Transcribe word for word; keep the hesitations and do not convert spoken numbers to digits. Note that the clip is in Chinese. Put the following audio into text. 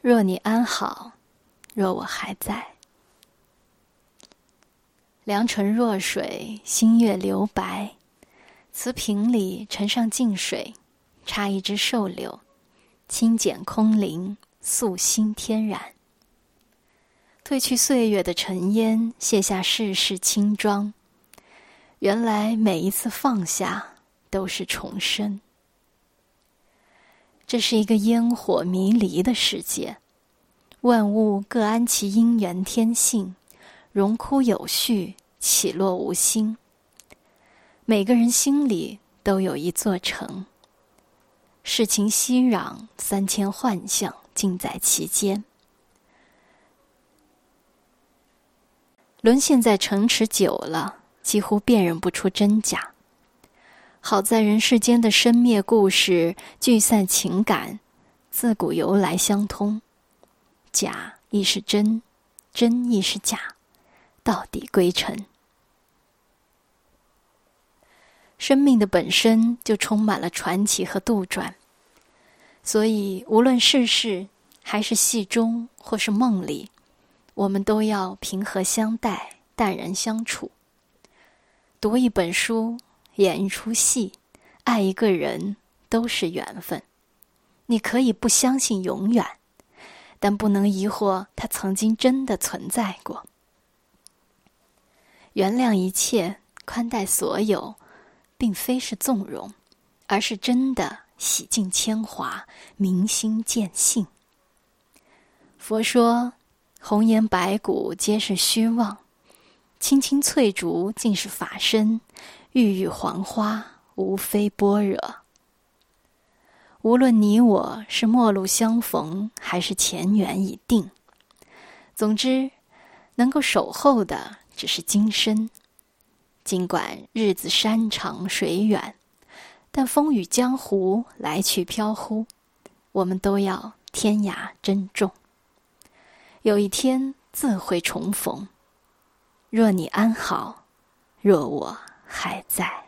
若你安好，若我还在。良辰若水，新月流白。瓷瓶里盛上净水，插一枝瘦柳，轻剪空灵，素心天然。褪去岁月的尘烟，卸下世事轻装。原来每一次放下，都是重生。这是一个烟火迷离的世界，万物各安其因缘天性，荣枯有序，起落无心。每个人心里都有一座城，世情熙攘，三千幻象尽在其间。沦陷在城池久了，几乎辨认不出真假。好在人世间的生灭故事，聚散情感，自古由来相通。假亦是真，真亦是假，到底归尘。生命的本身就充满了传奇和杜撰，所以无论世事还是戏中或是梦里，我们都要平和相待，淡然相处。读一本书，演一出戏，爱一个人，都是缘分。你可以不相信永远，但不能疑惑它曾经真的存在过。原谅一切，宽待所有，并非是纵容，而是真的洗尽铅华，明心见性。佛说，红颜白骨皆是虚妄，青青翠竹尽是法身，郁郁黄花无非般若。无论你我是陌路相逢，还是前缘已定，总之能够守候的只是今生。尽管日子山长水远，但风雨江湖来去飘忽，我们都要天涯珍重。有一天自会重逢，若你安好，若我还在。